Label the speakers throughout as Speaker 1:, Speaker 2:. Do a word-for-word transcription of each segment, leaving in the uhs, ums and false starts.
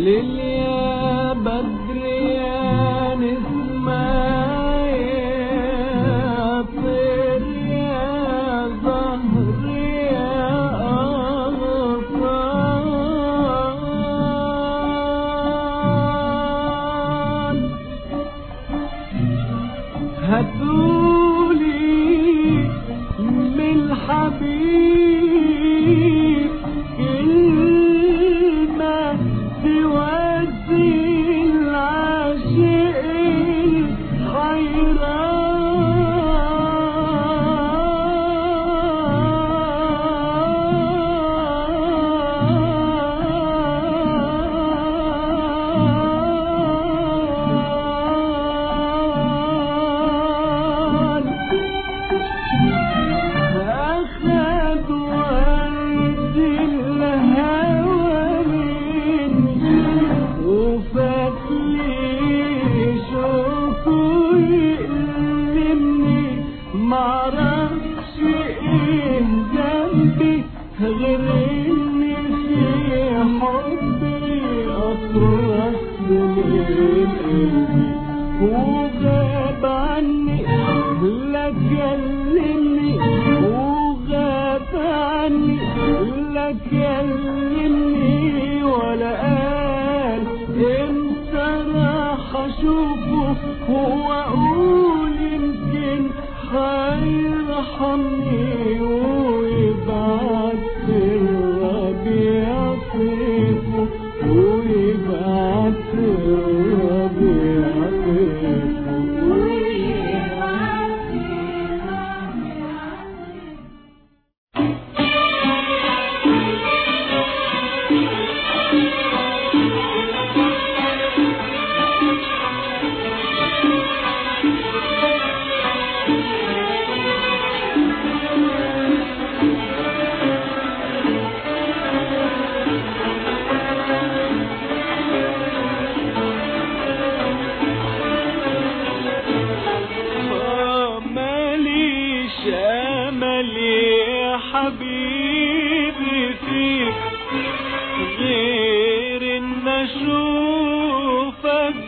Speaker 1: ليل يا بدر يا نسمة يا طير يا زهر يا أغصان هاتولي من الحبيب كلمة تواسي العاشق الحيران أخذ ورد الهوى مني وفات لي شوقه يألمني معرفش ايه ذنبي غير اني في حبي اطرح من قلبي وغاب عني لا كلمني وغاب عني لا كلمني ولا قال امتى راح اشوفه واقول يمكن هيرحمني ويبعت الربيع صيفه ويبعت الربيع صيفه حبيبي فيك غير ان اشوفك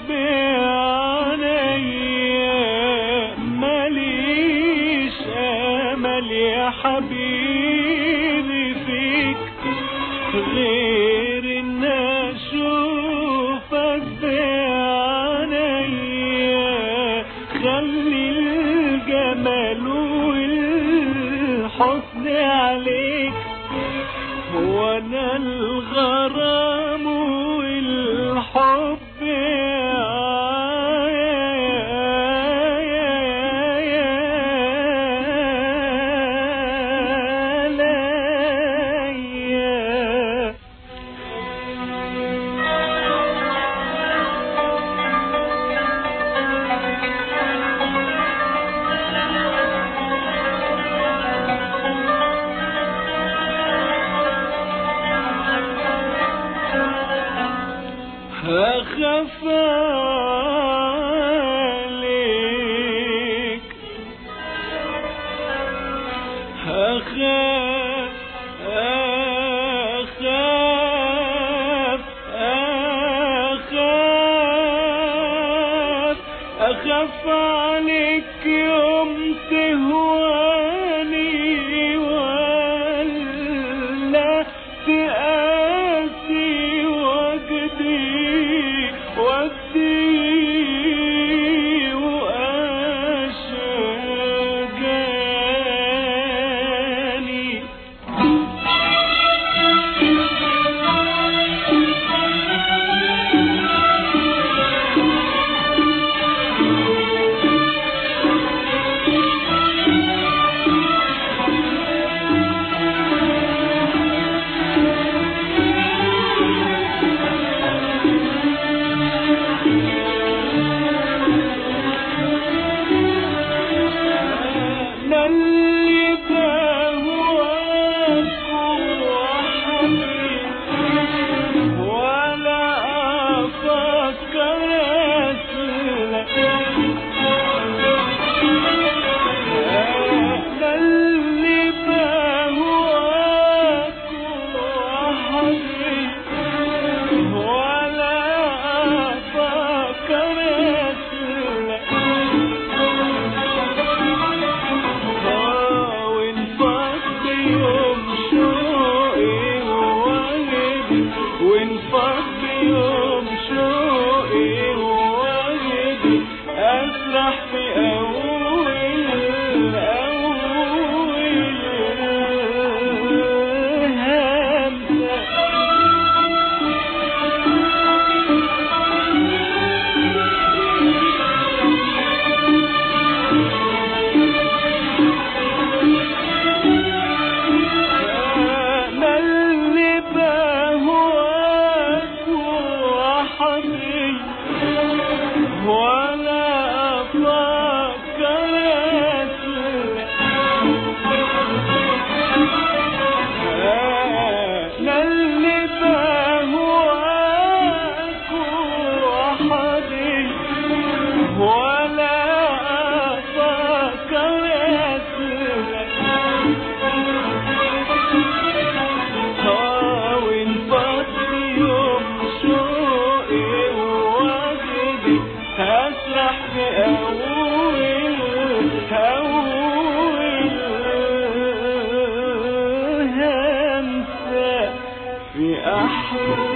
Speaker 1: بعينيا ماليش امل يا حبيبي فيك غير ان اشوفك بعينيا خلي الجمال والحسن عليك وانا الغرام والحب أخاف عليك أخاف أخاف أخاف أخاف عليك يوم تهواني ولا تقاسي وجدي وجدي الحب